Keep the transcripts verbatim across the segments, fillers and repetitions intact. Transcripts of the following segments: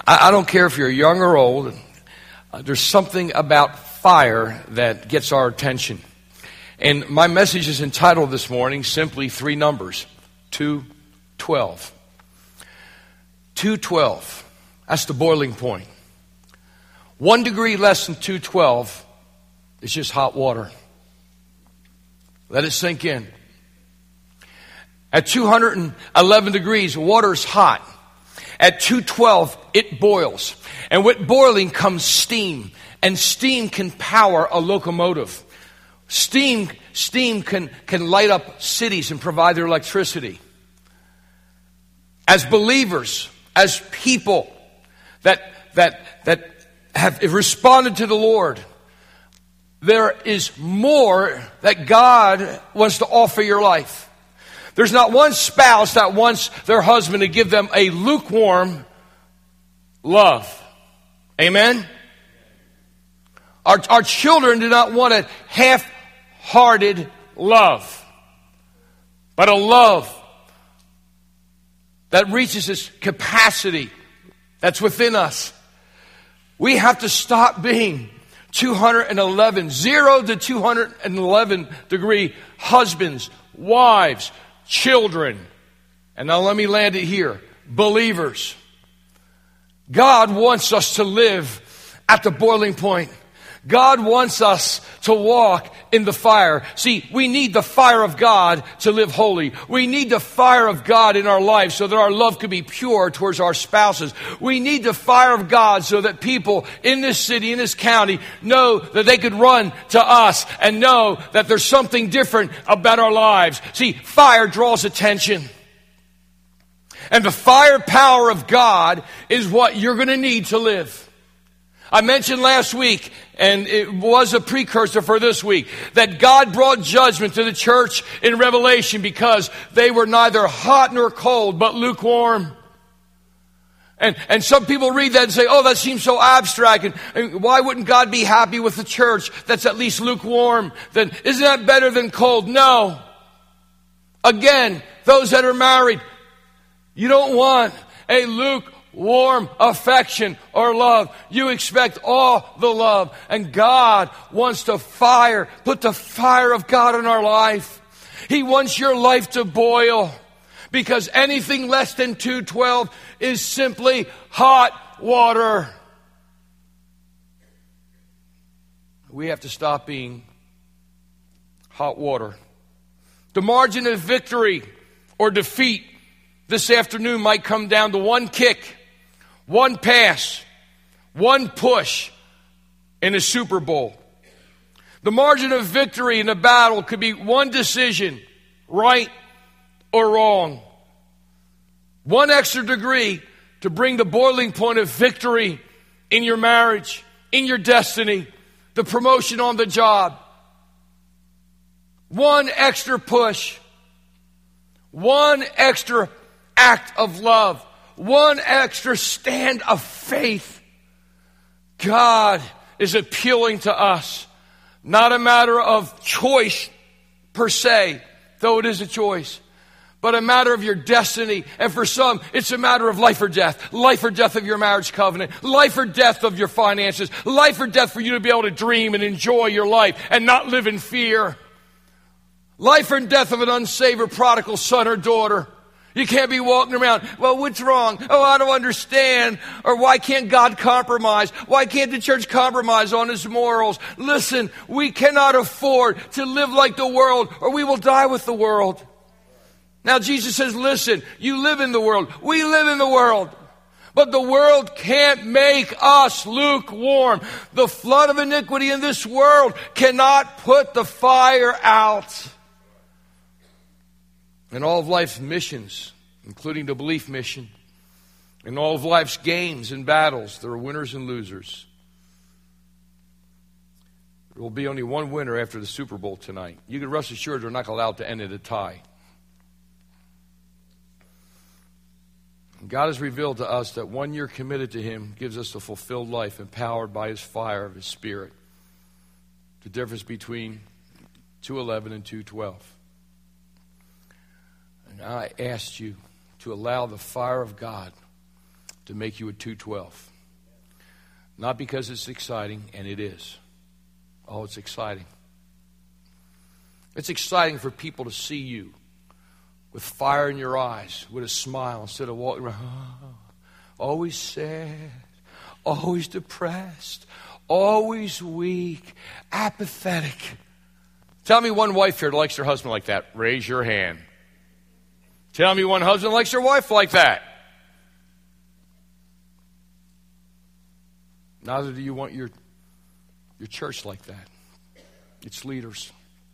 I, I don't care if you're young or old. Uh, there's something about fire that gets our attention. And my message is entitled this morning simply three numbers. two twelve. two twelve. That's the boiling point. One degree less than two twelve is just hot water. Let it sink in. At two hundred eleven degrees, water is hot. At two twelve, it boils. And with boiling comes steam. And steam can power a locomotive. Steam, steam can, can light up cities and provide their electricity. As believers, as people that, that, that have responded to the Lord, there is more that God wants to offer your life. There's not one spouse that wants their husband to give them a lukewarm love. Amen? Our, our children do not want a half-hearted love, but a love that reaches its capacity that's within us. We have to stop being two eleven, zero to two eleven degree husbands, wives, children. And now let me land it here. Believers. God wants us to live at the boiling point. God wants us to walk in the fire. See, we need the fire of God to live holy. We need the fire of God in our lives so that our love can be pure towards our spouses. We need the fire of God so that people in this city, in this county, know that they could run to us and know that there's something different about our lives. See, fire draws attention. And the fire power of God is what you're going to need to live. I mentioned last week, and it was a precursor for this week, that God brought judgment to the church in Revelation because they were neither hot nor cold, but lukewarm. And, and some people read that and say, oh, that seems so abstract. And, and why wouldn't God be happy with the church that's at least lukewarm? Then isn't that better than cold? No. Again, those that are married, you don't want a lukewarm warm affection or love. You expect all the love. And God wants to fire, put the fire of God in our life. He wants your life to boil. Because anything less than two twelve is simply hot water. We have to stop being hot water. The margin of victory or defeat this afternoon might come down to one kick, one pass, one push in a Super Bowl. The margin of victory in a battle could be one decision, right or wrong. One extra degree to bring the boiling point of victory in your marriage, in your destiny, the promotion on the job. One extra push. One extra act of love. One extra stand of faith. God is appealing to us. Not a matter of choice per se, though it is a choice, but a matter of your destiny. And for some, it's a matter of life or death. Life or death of your marriage covenant. Life or death of your finances. Life or death for you to be able to dream and enjoy your life and not live in fear. Life or death of an unsaved or prodigal son or daughter. You can't be walking around, well, what's wrong? Oh, I don't understand. Or why can't God compromise? Why can't the church compromise on its morals? Listen, we cannot afford to live like the world or we will die with the world. Now, Jesus says, listen, you live in the world. We live in the world. But the world can't make us lukewarm. The flood of iniquity in this world cannot put the fire out. In all of life's missions, including the belief mission, in all of life's games and battles, there are winners and losers. There will be only one winner after the Super Bowl tonight. You can rest assured they're not allowed to end at a tie. God has revealed to us that one year committed to Him gives us a fulfilled life empowered by His fire of His Spirit. The difference between two eleven and two twelve. And I asked you to allow the fire of God to make you a two twelve. Not because it's exciting, and it is. Oh, it's exciting. It's exciting for people to see you with fire in your eyes, with a smile, instead of walking around, oh, always sad, always depressed, always weak, apathetic. Tell me one wife here that likes her husband like that. Raise your hand. Tell me one husband likes their wife like that. Neither do you want your, your church like that. Its leaders.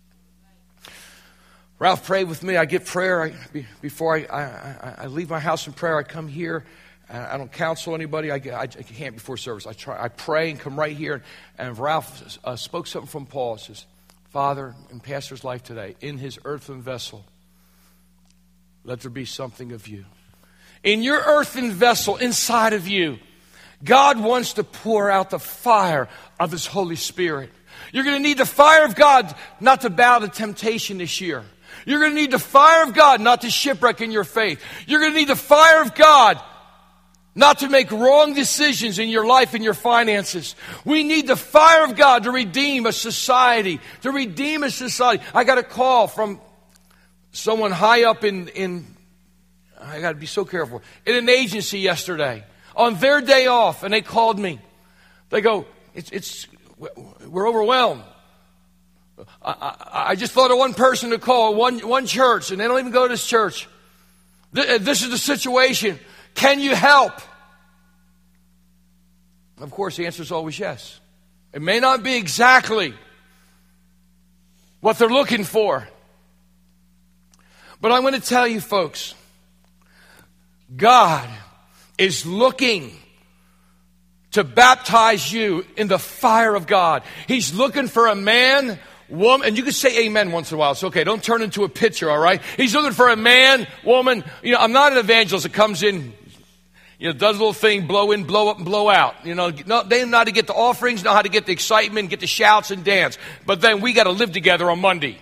Ralph prayed with me. I get prayer I, before I, I, I leave my house in prayer. I come here. I don't counsel anybody. I, I, I can't before service. I try. I pray and come right here. And Ralph uh, spoke something from Paul. It says, Father, in Pastor's life today, in his earthen vessel, let there be something of you. In your earthen vessel, inside of you, God wants to pour out the fire of his Holy Spirit. You're going to need the fire of God not to bow to temptation this year. You're going to need the fire of God not to shipwreck in your faith. You're going to need the fire of God not to make wrong decisions in your life and your finances. We need the fire of God to redeem a society, to redeem a society. I got a call from someone high up in, in I got to be so careful, in an agency yesterday on their day off, and they called me. They go, it's, it's we're overwhelmed. I, I, I just thought of one person to call, one, one church, and they don't even go to this church. This is the situation. Can you help? Of course, the answer is always yes. It may not be exactly what they're looking for. But I'm going to tell you, folks, God is looking to baptize you in the fire of God. He's looking for a man, woman, and you can say amen once in a while. It's okay. Don't turn into a pitcher, all right? He's looking for a man, woman. You know, I'm not an evangelist that comes in, you know, does a little thing, blow in, blow up, and blow out. You know, no, they know how to get the offerings, know how to get the excitement, get the shouts and dance. But then we got to live together on Monday.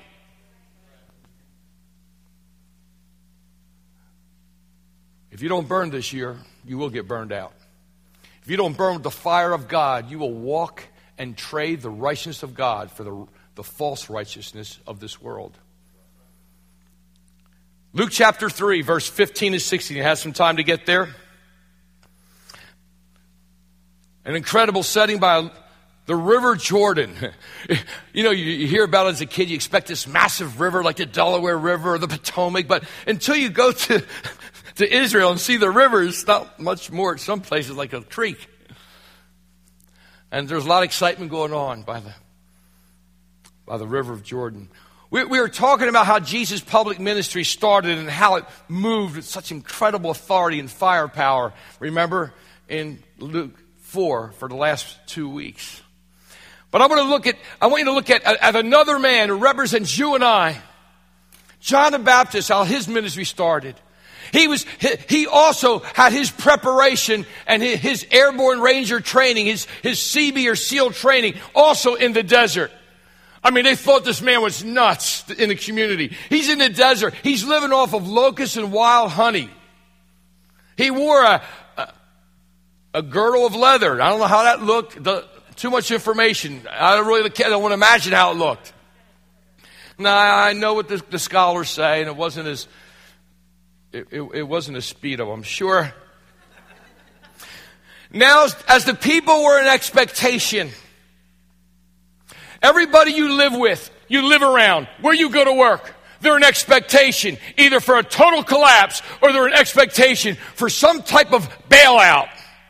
If you don't burn this year, you will get burned out. If you don't burn with the fire of God, you will walk and trade the righteousness of God for the, the false righteousness of this world. Luke chapter three, verse fifteen to sixteen. You have some time to get there. An incredible setting by the River Jordan. You know, you, you hear about it as a kid. You expect this massive river like the Delaware River or the Potomac. But until you go to... to Israel and see the river, it's not much more at some places like a creek. And there's a lot of excitement going on by the by the river of Jordan. We, we were talking about how Jesus' public ministry started and how it moved with such incredible authority and firepower. Remember in Luke four for the last two weeks. But I want to look at I want you to look at, at another man who represents you and I. John the Baptist, how his ministry started. He was, he also had his preparation and his airborne ranger training, his, his C B or SEAL training also in the desert. I mean, they thought this man was nuts in the community. He's in the desert. He's living off of locusts and wild honey. He wore a, a, a girdle of leather. I don't know how that looked. The, too much information. I don't really I don't want to imagine how it looked. Now, I know what the, the scholars say, and it wasn't as... It, it, it wasn't a Speedo, I'm sure. Now, as the people were in expectation, everybody you live with, you live around, where you go to work, they're in expectation, either for a total collapse or they're in expectation for some type of bailout.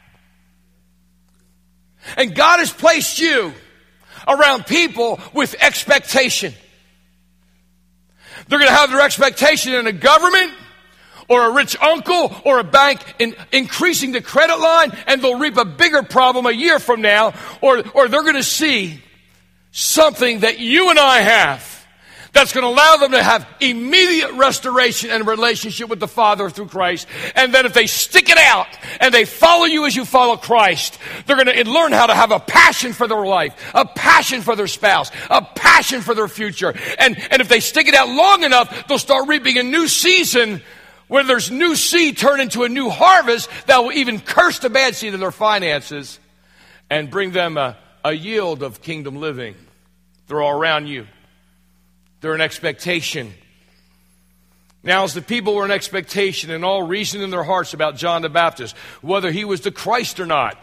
And God has placed you around people with expectation. They're going to have their expectation in a government, or a rich uncle, or a bank in increasing the credit line, and they'll reap a bigger problem a year from now, or, or they're going to see something that you and I have that's going to allow them to have immediate restoration and relationship with the Father through Christ. And then if they stick it out and they follow you as you follow Christ, they're going to learn how to have a passion for their life, a passion for their spouse, a passion for their future. And, and if they stick it out long enough, they'll start reaping a new season where there's new seed turn into a new harvest that will even curse the bad seed in their finances and bring them a, a yield of kingdom living. They're all around you. They're in expectation. Now, as the people were in expectation and all reasoned in their hearts about John the Baptist, whether he was the Christ or not.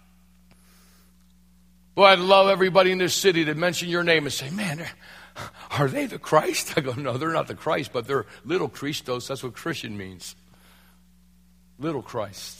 Boy, I'd love everybody in this city to mention your name and say, man, are they the Christ? I go, no, they're not the Christ, but they're little Christos. That's what Christian means. Little Christ.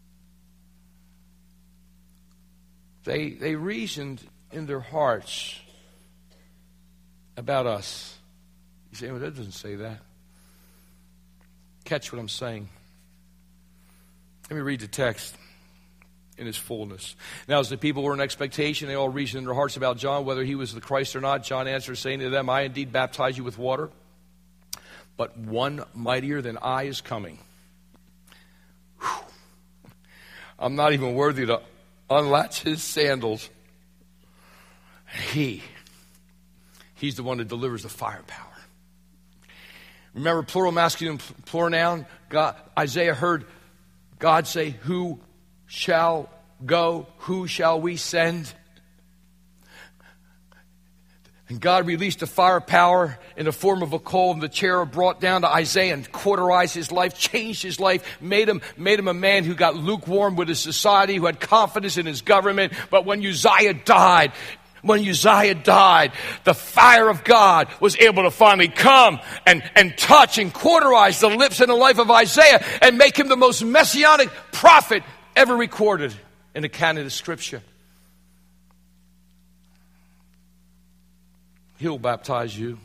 They, they reasoned in their hearts about us. You say, well, that doesn't say that. Catch what I'm saying. Let me read the text in its fullness. Now, as the people were in expectation, they all reasoned in their hearts about John, whether he was the Christ or not. John answered, saying to them, I indeed baptize you with water, but one mightier than I is coming. Whew. I'm not even worthy to unlatch his sandals. He, he's the one that delivers the firepower. Remember, plural, masculine, plural noun. God, Isaiah heard God say, who shall go? Who shall we send? And God released the firepower in the form of a coal, and the cherub brought down to Isaiah and cauterized his life, changed his life, made him, made him a man who got lukewarm with his society, who had confidence in his government. But when Uzziah died, When Uzziah died, the fire of God was able to finally come and, and touch and cauterize the lips and the life of Isaiah and make him the most messianic prophet ever recorded in the canon of Scripture. He'll baptize you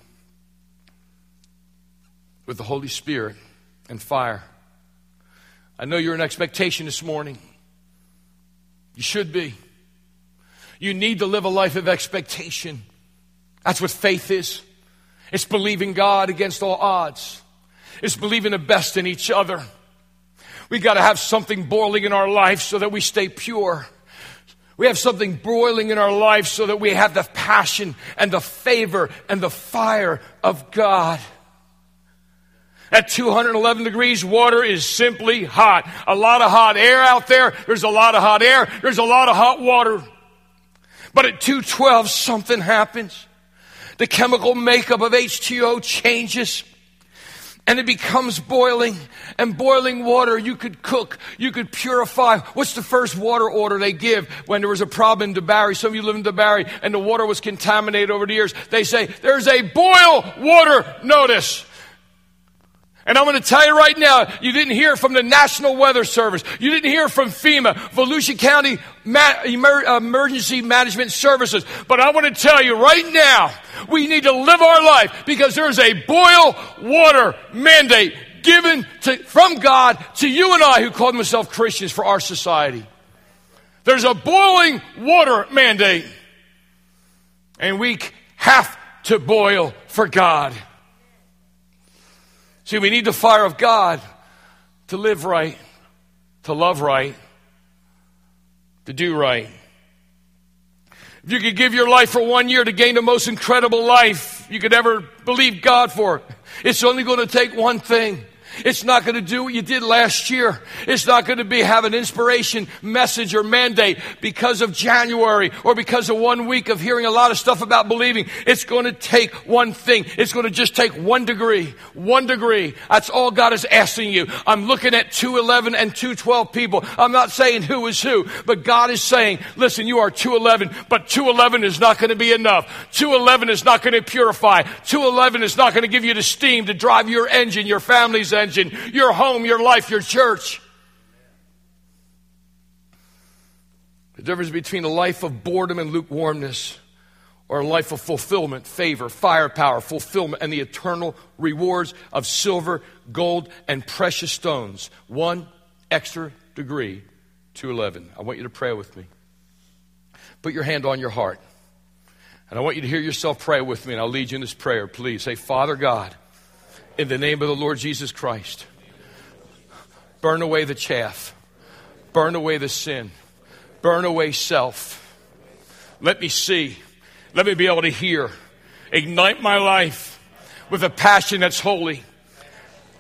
with the Holy Spirit and fire. I know you're in expectation this morning. You should be. You need to live a life of expectation. That's what faith is. It's believing God against all odds. It's believing the best in each other. We got to have something boiling in our life so that we stay pure. We have something boiling in our life so that we have the passion and the favor and the fire of God. At two hundred eleven degrees, water is simply hot. A lot of hot air out there. There's a lot of hot air. There's a lot of hot water. But at two twelve, something happens. The chemical makeup of H two O changes. And it becomes boiling. And boiling water, you could cook. You could purify. What's the first water order they give when there was a problem in DeBarry? Some of you live in DeBarry and the water was contaminated over the years. They say, there's a boil water notice. And I'm going to tell you right now, you didn't hear from the National Weather Service. You didn't hear from FEMA, Volusia County Ma- Emer- Emergency Management Services. But I want to tell you right now, we need to live our life because there is a boil water mandate given to, from God to you and I who call themselves Christians for our society. There's a boiling water mandate. And we have to boil for God. See, we need the fire of God to live right, to love right, to do right. If you could give your life for one year to gain the most incredible life you could ever believe God for, it's only going to take one thing. It's not going to do what you did last year. It's not going to be have an inspiration message or mandate because of January or because of one week of hearing a lot of stuff about believing. It's going to take one thing. It's going to just take one degree. One degree. That's all God is asking you. I'm looking at two eleven and two twelve people. I'm not saying who is who, but God is saying, listen, you are two eleven, but two eleven is not going to be enough. two eleven is not going to purify. two eleven is not going to give you the steam to drive your engine, your family's engine. Your home, your life, your church. The difference between a life of boredom and lukewarmness or a life of fulfillment, favor, firepower, fulfillment, and the eternal rewards of silver, gold, and precious stones. One extra degree to eleven. I want you to pray with me. Put your hand on your heart. And I want you to hear yourself pray with me, and I'll lead you in this prayer. Please say, Father God, in the name of the Lord Jesus Christ, burn away the chaff. Burn away the sin. Burn away self. Let me see. Let me be able to hear. Ignite my life with a passion that's holy,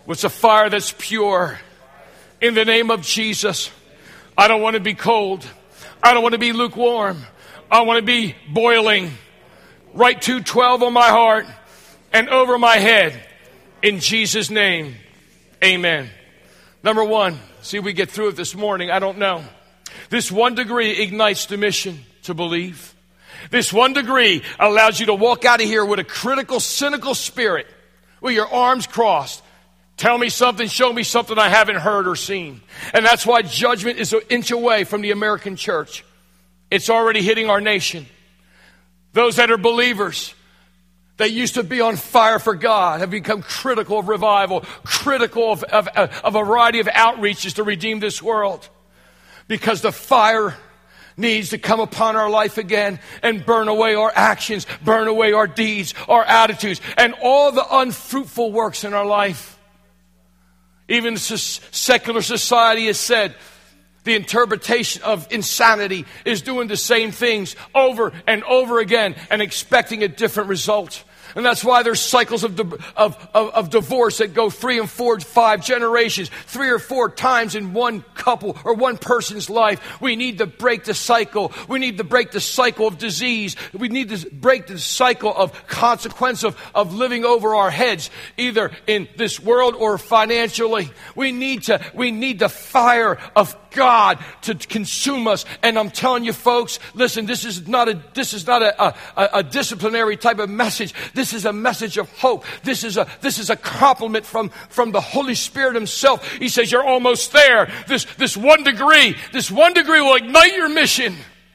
What's a fire that's pure? In the name of Jesus. I don't want to be cold. I don't want to be lukewarm. I want to be boiling. Write two twelve on my heart and over my head. In Jesus' name, amen. Number one, see if we get through it this morning. I don't know. This one degree ignites the mission to believe. This one degree allows you to walk out of here with a critical, cynical spirit, with your arms crossed. Tell me something, show me something I haven't heard or seen. And that's why judgment is an inch away from the American church. It's already hitting our nation. Those that are believers, that used to be on fire for God, have become critical of revival, critical of, of, of a variety of outreaches to redeem this world. Because the fire needs to come upon our life again and burn away our actions, burn away our deeds, our attitudes, and all the unfruitful works in our life. Even secular society has said the interpretation of insanity is doing the same things over and over again and expecting a different result. And that's why there's cycles of, of, of, of divorce that go three and four, five generations, three or four times in one couple or one person's life. We need to break the cycle. We need to break the cycle of disease. We need to break the cycle of consequence of, of living over our heads, either in this world or financially. We need to, we need the fire of God to consume us. And I'm telling you folks, listen, this is not a, this is not a, a, a disciplinary type of message. This is a message of hope. This is a, this is a compliment from, from the Holy Spirit himself. He says, you're almost there. This, this one degree, this one degree will ignite your mission.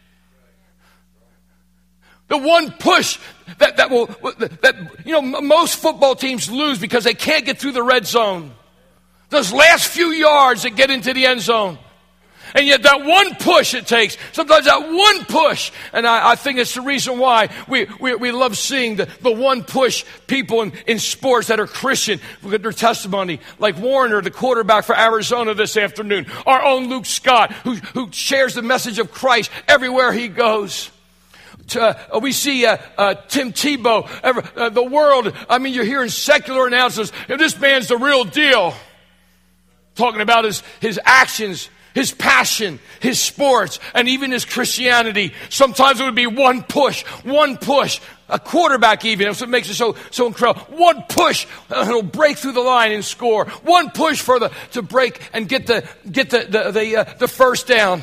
The one push that, that will, that, you know, most football teams lose because they can't get through the red zone. Those last few yards that get into the end zone. And yet that one push it takes, sometimes that one push, and I, I think it's the reason why we, we, we love seeing the, the one push people in, in sports that are Christian with their testimony, like Warner, the quarterback for Arizona this afternoon, our own Luke Scott, who, who shares the message of Christ everywhere he goes. Uh, we see uh, uh, Tim Tebow, ever, uh, the world, I mean, you're hearing secular announcers, and this man's the real deal. Talking about his, his actions, his passion, his sports, and even his Christianity. Sometimes it would be one push, one push. A quarterback even, that's what makes it so so incredible. One push, and it'll break through the line and score. One push for the to break and get the get the the the, uh, the first down.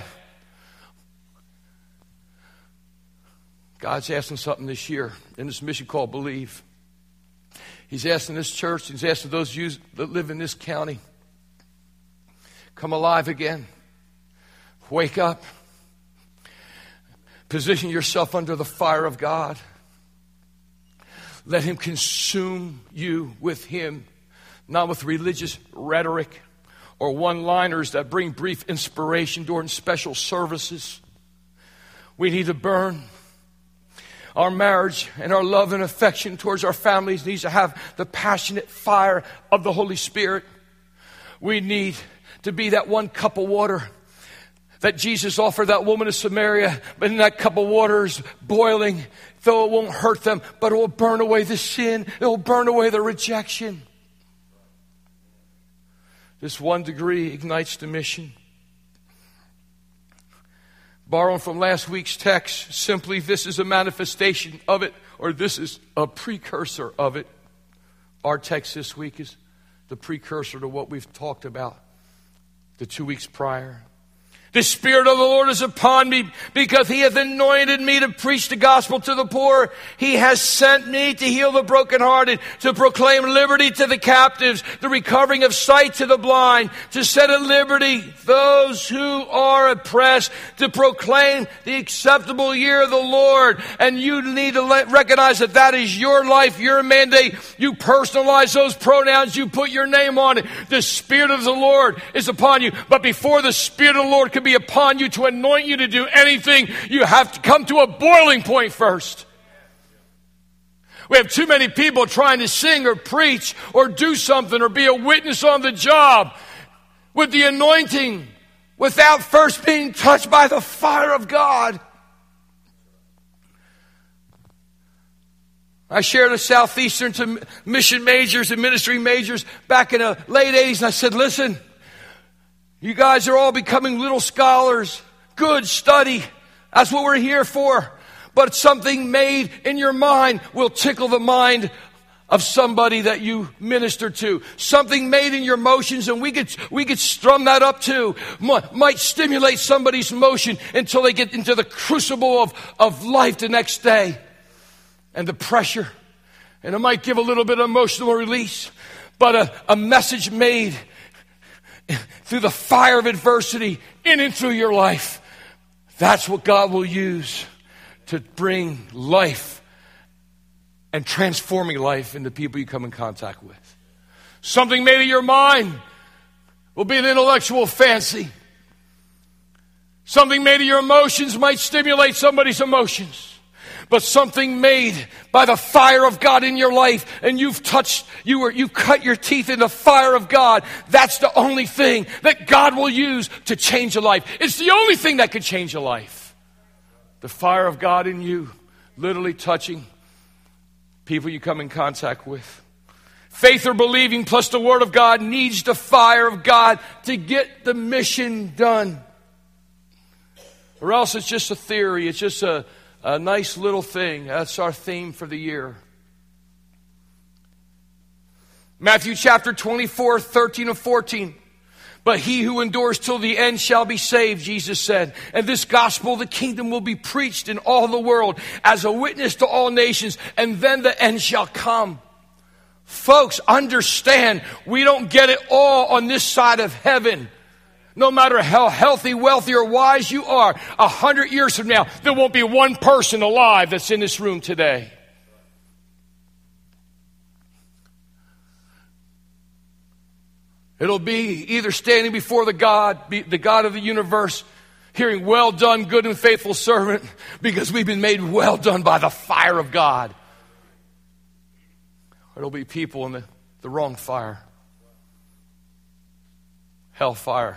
God's asking something this year in this mission called Believe. He's asking this church, he's asking those of you that live in this county, come alive again. Wake up. Position yourself under the fire of God. Let him consume you with him, not with religious rhetoric or one-liners that bring brief inspiration during special services. We need to burn. Our marriage and our love and affection towards our families needs to have the passionate fire of the Holy Spirit. We need to be that one cup of water that Jesus offered that woman of Samaria, but in that cup of water is boiling, though it won't hurt them, but it will burn away the sin. It will burn away the rejection. This one degree ignites the mission. Borrowing from last week's text, simply this is a manifestation of it, or this is a precursor of it. Our text this week is the precursor to what we've talked about the two weeks prior. The Spirit of the Lord is upon me because he hath anointed me to preach the gospel to the poor. He has sent me to heal the brokenhearted, to proclaim liberty to the captives, the recovering of sight to the blind, to set at liberty those who are oppressed, to proclaim the acceptable year of the Lord. And you need to let, recognize that that is your life, your mandate. You personalize those pronouns. You put your name on it. The Spirit of the Lord is upon you. But before the Spirit of the Lord can be upon you to anoint you to do anything, you have to come to a boiling point first. We have too many people trying to sing or preach or do something or be a witness on the job with the anointing without first being touched by the fire of God. I shared a Southeastern to mission majors and ministry majors back in the late eighties. And I said, listen, you guys are all becoming little scholars. Good, study. That's what we're here for. But something made in your mind will tickle the mind of somebody that you minister to. Something made in your emotions, and we could, we could strum that up too. Might stimulate somebody's emotion until they get into the crucible of, of life the next day. And the pressure. And it might give a little bit of emotional release. But a, a message made through the fire of adversity in and through your life. That's what God will use to bring life and transforming life into people you come in contact with. Something made in your mind will be an intellectual fancy. Something made in your emotions might stimulate somebody's emotions. But something made by the fire of God in your life, and you've touched, you were, you cut your teeth in the fire of God. That's the only thing that God will use to change a life. It's the only thing that could change a life. The fire of God in you, literally touching people you come in contact with. Faith or believing plus the Word of God needs the fire of God to get the mission done. Or else it's just a theory. It's just a A nice little thing. That's our theme for the year. Matthew chapter twenty-four, thirteen and fourteen. But he who endures till the end shall be saved, Jesus said. And this gospel of the kingdom will be preached in all the world as a witness to all nations, and then the end shall come. Folks, understand, we don't get it all on this side of heaven. No matter how healthy, wealthy, or wise you are, a hundred years from now, there won't be one person alive that's in this room today. It'll be either standing before the God, the God of the universe, hearing, well done, good and faithful servant, because we've been made well done by the fire of God. Or it'll be people in the, the wrong fire. Hellfire.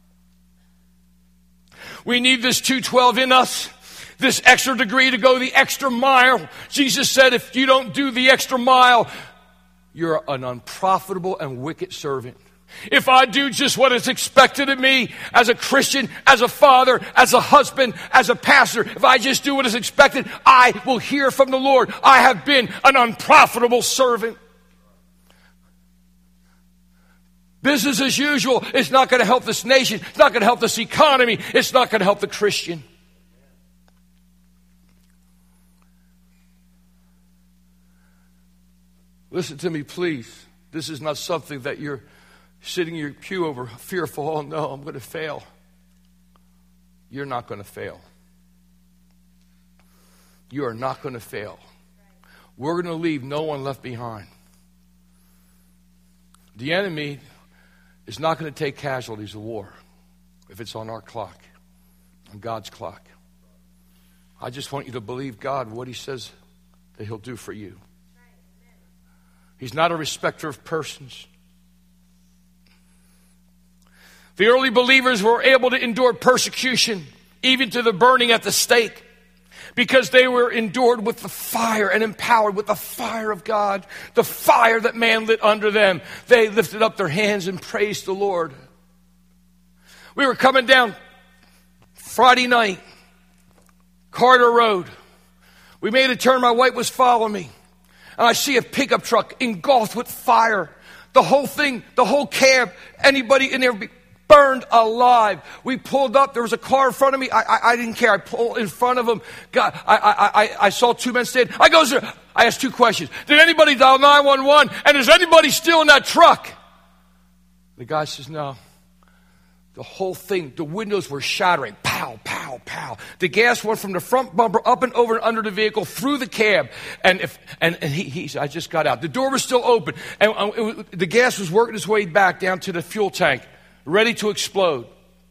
We need this two twelve in us, this extra degree to go the extra mile. Jesus said, if you don't do the extra mile, you're an unprofitable and wicked servant. If I do just what is expected of me as a Christian, as a father, as a husband, as a pastor, if I just do what is expected, I will hear from the Lord. I have been an unprofitable servant. Business as usual is not going to help this nation. It's not going to help this economy. It's not going to help the Christian. Listen to me, please. This is not something that you're sitting in your pew over, fearful, oh no, I'm going to fail. You're not going to fail. You are not going to fail. We're going to leave no one left behind. The enemy is not going to take casualties of war if it's on our clock, on God's clock. I just want you to believe God, what He says that He'll do for you. He's not a respecter of persons. The early believers were able to endure persecution, even to the burning at the stake, because they were endured with the fire and empowered with the fire of God, the fire that man lit under them. They lifted up their hands and praised the Lord. We were coming down Friday night, Carter Road. We made a turn. My wife was following me. And I see a pickup truck engulfed with fire. The whole thing, the whole cab, anybody in there burned alive. We pulled up. There was a car in front of me. I, I, I didn't care. I pulled in front of him. God, I, I, I, I saw two men standing. I goes there. I asked two questions. Did anybody dial nine one one? And is anybody still in that truck? The guy says, no. The whole thing, the windows were shattering. Pow, pow, pow. The gas went from the front bumper up and over and under the vehicle, through the cab. And if and, and he, he, I just got out. The door was still open. And uh, it was, the gas was working its way back down to the fuel tank, ready to explode.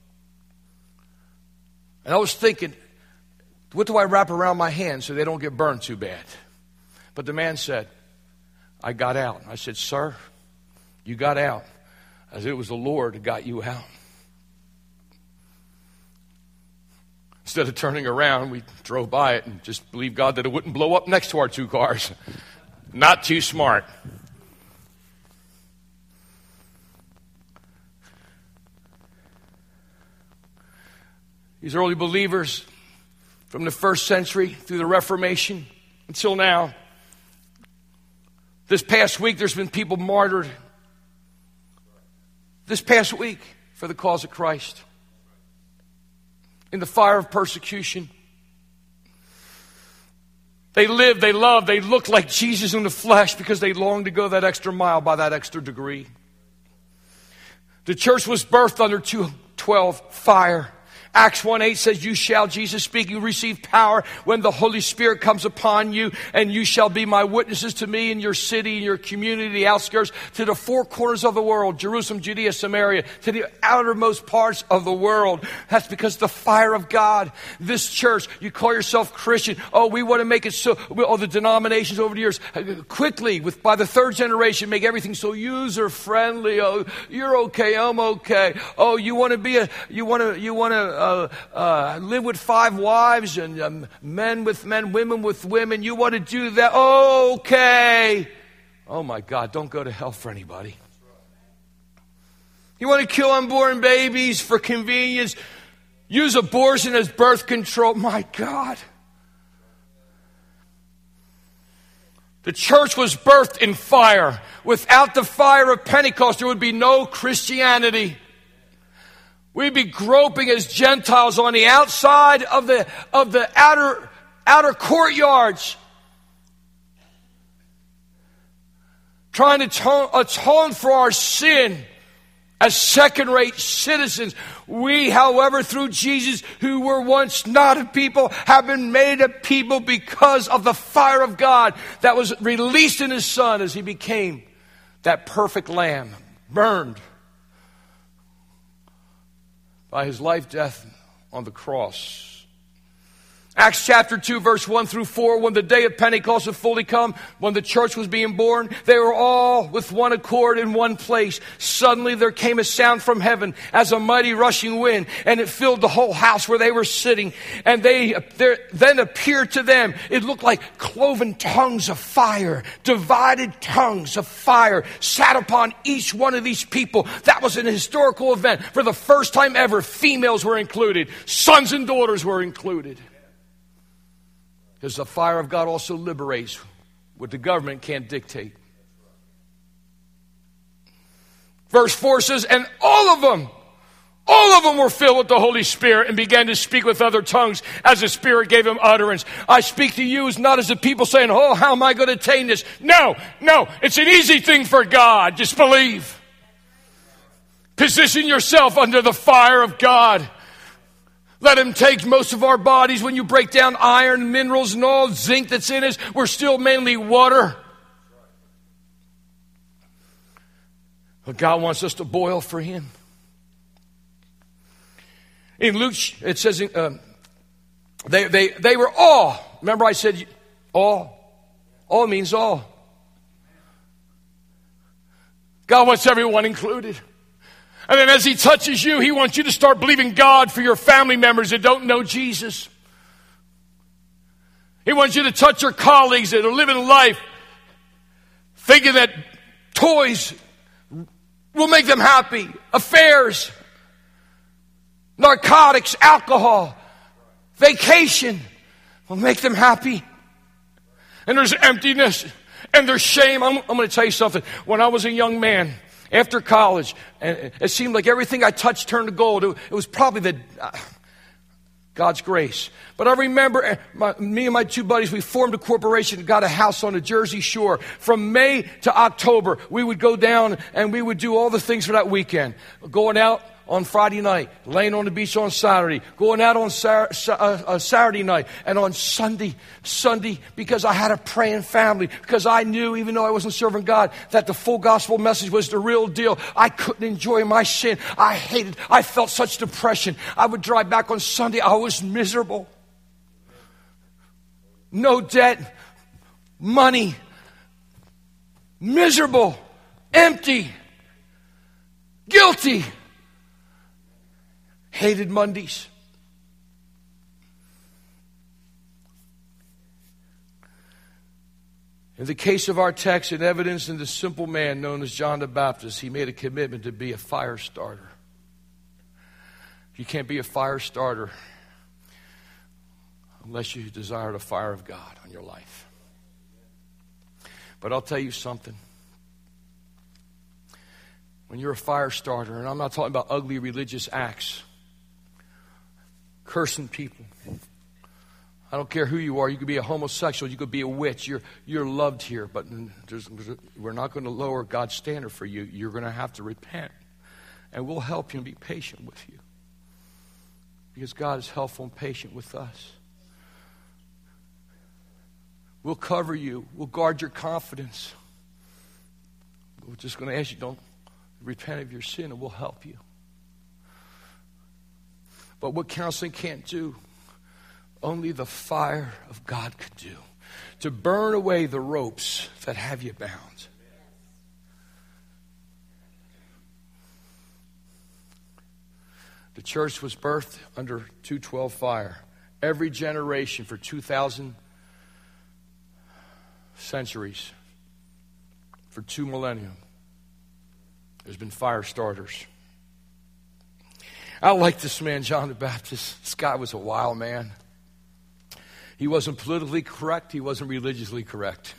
And I was thinking, what do I wrap around my hands so they don't get burned too bad? But the man said, I got out. I said, sir, you got out. As it was the Lord that got you out. Instead of turning around, we drove by it and just believed God that it wouldn't blow up next to our two cars. Not too smart. These early believers from the first century through the Reformation until now. This past week, there's been people martyred. This past week for the cause of Christ. In the fire of persecution. They lived, they loved, they looked like Jesus in the flesh because they longed to go that extra mile by that extra degree. The church was birthed under two twelve fire. Acts one eight says, you shall, Jesus speaking, receive power when the Holy Spirit comes upon you, and you shall be my witnesses to me in your city, in your community, the outskirts, to the four corners of the world, Jerusalem, Judea, Samaria, to the outermost parts of the world. That's because the fire of God. This church, you call yourself Christian. Oh, we want to make it so, all the denominations over the years, quickly, with by the third generation, make everything so user-friendly. Oh, you're okay, I'm okay. Oh, you want to be a, you want to, you want to, Uh, uh, live with five wives and um, men with men, women with women. You want to do that? Oh, okay. Oh my God, don't go to hell for anybody. You want to kill unborn babies for convenience? Use abortion as birth control? My God. The church was birthed in fire. Without the fire of Pentecost, there would be no Christianity. We'd be groping as Gentiles on the outside of the of the outer outer courtyards, trying to atone, atone for our sin as second-rate citizens. We, however, through Jesus, who were once not a people, have been made a people because of the fire of God that was released in His Son as He became that perfect Lamb, burned by His life, death on the cross. Acts chapter two, verse one through four, when the day of Pentecost had fully come, when the church was being born, they were all with one accord in one place. Suddenly there came a sound from heaven as a mighty rushing wind, and it filled the whole house where they were sitting. And they there then appeared to them, it looked like cloven tongues of fire, divided tongues of fire, sat upon each one of these people. That was an historical event. For the first time ever, females were included. Sons and daughters were included. Because the fire of God also liberates what the government can't dictate. Verse four says, and all of them, all of them were filled with the Holy Spirit and began to speak with other tongues as the Spirit gave them utterance. I speak to you as not as the people saying, oh, how am I going to attain this? No, no, it's an easy thing for God. Just believe. Position yourself under the fire of God. Let Him take most of our bodies. When you break down iron, minerals, and all zinc that's in us, we're still mainly water. But God wants us to boil for Him. In Luke, it says, uh, they, they, they were all. Remember I said all? All means all. God wants everyone included. And then as He touches you, He wants you to start believing God for your family members that don't know Jesus. He wants you to touch your colleagues that are living life thinking that toys will make them happy. Affairs, narcotics, alcohol, vacation will make them happy. And there's emptiness and there's shame. I'm, I'm going to tell you something. When I was a young man, after college, and it seemed like everything I touched turned to gold. It was probably the uh, God's grace. But I remember my, me and my two buddies, we formed a corporation and got a house on the Jersey Shore. From May to October, we would go down and we would do all the things for that weekend. Going out on Friday night, laying on the beach on Saturday, going out on Sar- uh, uh, Saturday night, and on Sunday, Sunday, because I had a praying family, because I knew, even though I wasn't serving God, that the full gospel message was the real deal. I couldn't enjoy my sin. I hated, I felt such depression. I would drive back on Sunday. I was miserable. No debt, money, miserable, empty, guilty. Hated Mondays. In the case of our text, it evidenced in the simple man known as John the Baptist, he made a commitment to be a fire starter. You can't be a fire starter unless you desire the fire of God on your life. But I'll tell you something. When you're a fire starter, and I'm not talking about ugly religious acts, cursing people. I don't care who you are. You could be a homosexual. You could be a witch. You're, you're loved here. But there's, we're not going to lower God's standard for you. You're going to have to repent. And we'll help you and be patient with you. Because God is helpful and patient with us. We'll cover you. We'll guard your confidence. We're just going to ask you, don't repent of your sin, and we'll help you. But what counseling can't do, only the fire of God could do. To burn away the ropes that have you bound. The church was birthed under two twelve fire. Every generation for two thousand centuries, for two millennium, there's been fire starters. I like this man, John the Baptist. This guy was a wild man. He wasn't politically correct. He wasn't religiously correct.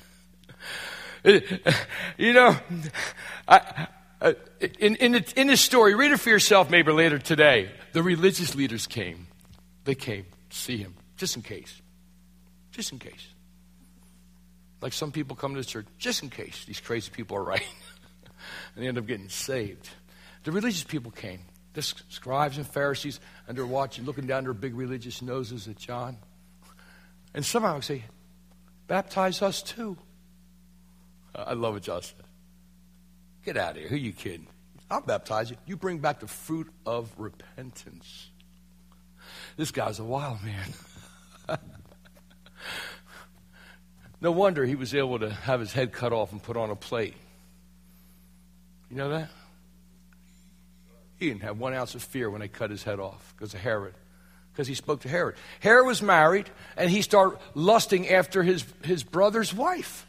You know, I, I, in, in, the, in this story, read it for yourself maybe later today. The religious leaders came. They came to see him, just in case. Just in case. Like some people come to the church, just in case these crazy people are right. And they end up getting saved. The religious people came. The scribes and Pharisees, and they're watching, looking down their big religious noses at John. And somehow I say, baptize us too. I love what John said. Get out of here. Who are you kidding? I'll baptize you. You bring back the fruit of repentance. This guy's a wild man. No wonder he was able to have his head cut off and put on a plate. You know that? He didn't have one ounce of fear when they cut his head off because of Herod. Because he spoke to Herod. Herod was married, and he started lusting after his, his brother's wife.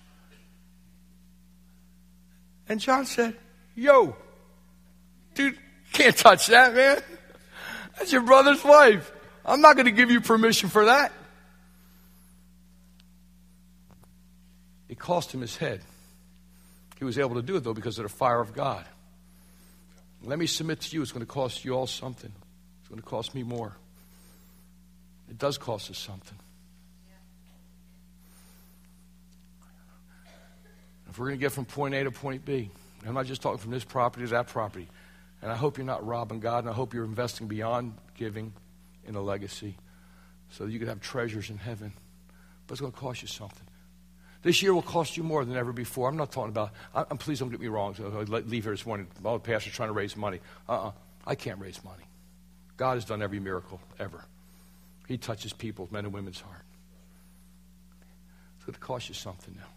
And John said, yo, dude, can't touch that, man. That's your brother's wife. I'm not going to give you permission for that. It cost him his head. He was able to do it, though, because of the fire of God. Let me submit to you, it's going to cost you all something. It's going to cost me more. It does cost us something. If we're going to get from point A to point B, I'm not just talking from this property to that property. And I hope you're not robbing God, and I hope you're investing beyond giving in a legacy so that you can have treasures in heaven. But it's going to cost you something. This year will cost you more than ever before. I'm not talking about, I'm, please don't get me wrong. So I leave here this morning, all the pastors trying to raise money. Uh-uh. I can't raise money. God has done every miracle ever. He touches people's, men and women's heart. It's going to cost you something now.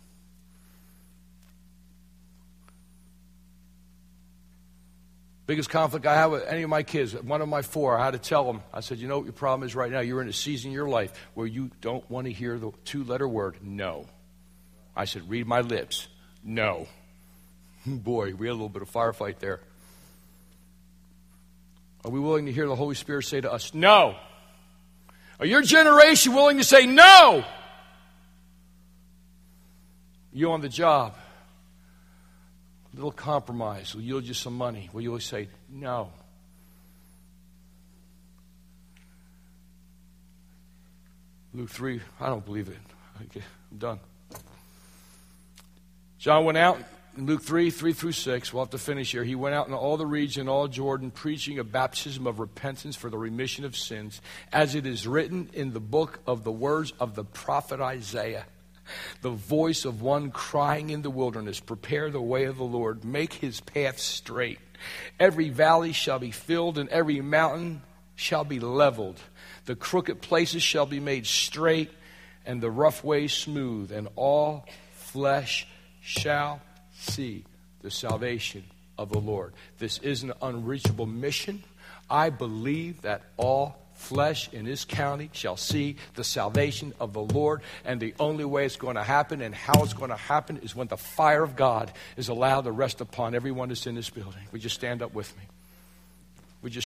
Biggest conflict I have with any of my kids, one of my four, I had to tell them, I said, you know what your problem is right now? You're in a season in your life where you don't want to hear the two-letter word, no. I said, read my lips, no. Boy, we had a little bit of firefight there. Are we willing to hear the Holy Spirit say to us, no? Are your generation willing to say no? You on the job, a little compromise will yield you some money. Will you always say no? Luke three, I don't believe it. Okay, I'm done. John went out in Luke three, three through six. We'll have to finish here. He went out in all the region, all Jordan, preaching a baptism of repentance for the remission of sins, as it is written in the book of the words of the prophet Isaiah. The voice of one crying in the wilderness, prepare the way of the Lord, make his path straight. Every valley shall be filled, and every mountain shall be leveled. The crooked places shall be made straight, and the rough ways smooth, and all flesh shall see the salvation of the Lord. This is an unreachable mission. I believe that all flesh in this county shall see the salvation of the Lord. And the only way it's going to happen and how it's going to happen is when the fire of God is allowed to rest upon everyone that's in this building. Would you stand up with me?